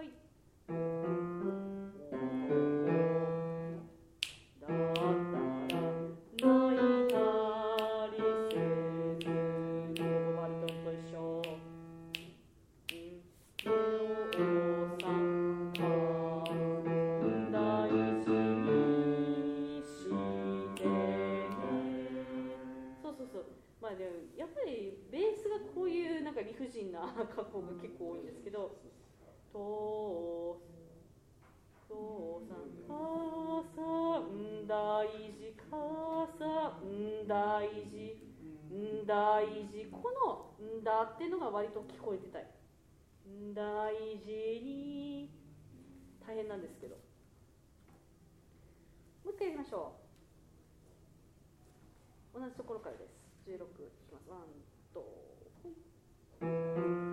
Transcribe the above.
はい。やっぱりベースがこういうなんか理不尽な加工が結構多いんですけど、父さん母さん大事母さん大事大事、このんだっていうのが割と聞こえてたい。大事に、大変なんですけど、もう一回やりましょう。同じところからです。16いきます。ワン、ツー。